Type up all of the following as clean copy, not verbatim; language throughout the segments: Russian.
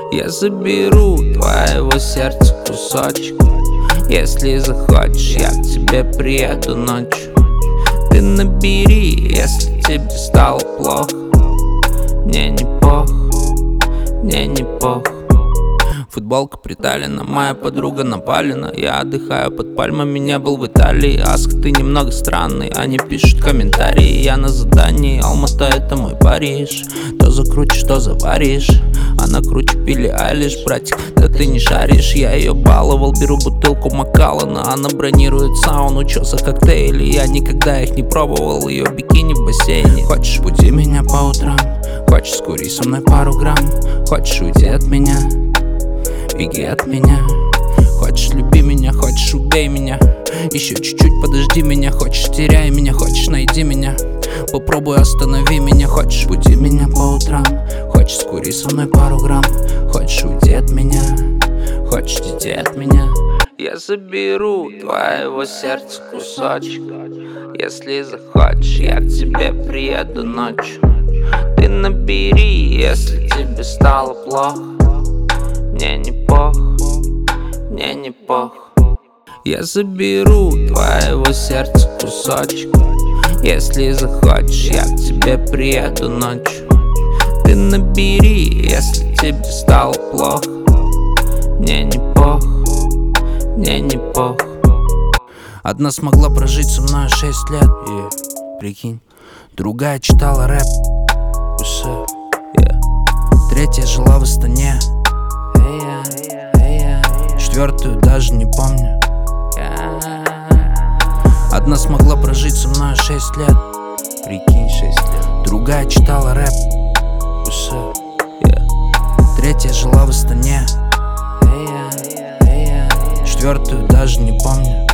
Я заберу твоего сердца кусочек. Если захочешь, я к тебе приеду ночью. Ты набери, если тебе стало плохо. Мне не пох, мне не пох. Футболка приталена, моя подруга напалена. Я отдыхаю под пальмами, не был в Италии. Аск, ты немного странный, они пишут комментарии. Я на задании, Алмата это мой Париж. То закрутишь, то заваришь. Она круче Билли Айлиш, братик, да ты не шаришь. Я ее баловал, беру бутылку Макаллана. Она бронирует сауну, чё за коктейли. Я никогда их не пробовал, ее бикини в бассейне. Хочешь, буди меня по утрам, хочешь, скури со мной пару грамм. Хочешь, уйди от меня, беги от меня. Хочешь, люби меня, хочешь, убей меня. Еще чуть-чуть подожди меня. Хочешь, теряй меня, хочешь, найди меня. Попробуй, останови меня. Хочешь, буди меня по утрам, хочешь, скури со мной пару грамм. Хочешь, уйди от меня, хочешь, уйди от меня. Я заберу твоего сердца кусочек. Если захочешь, я к тебе приеду ночью. Ты набери, если тебе стало плохо. Мне не пох, мне не пох. Я заберу твоего сердца кусочек. Если захочешь, я к тебе приеду ночью. Ты набери, если тебе стало плохо. Мне не пох, мне не пох. Одна смогла прожить со мной 6 лет, прикинь. Другая читала рэп, третья жила в Астане, четвертую даже не помню. Одна смогла прожить со мной 6 лет, прикинь, 6 лет. Другая читала рэп, третья жила в Астане, четвертую даже не помню.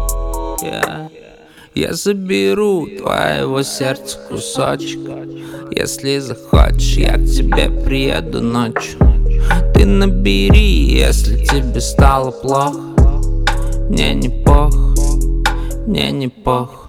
Я заберу твоего сердца кусочек. Если захочешь, я к тебе приеду ночью. Ты набери, если тебе стало плохо. Мне не пох, мне не пох.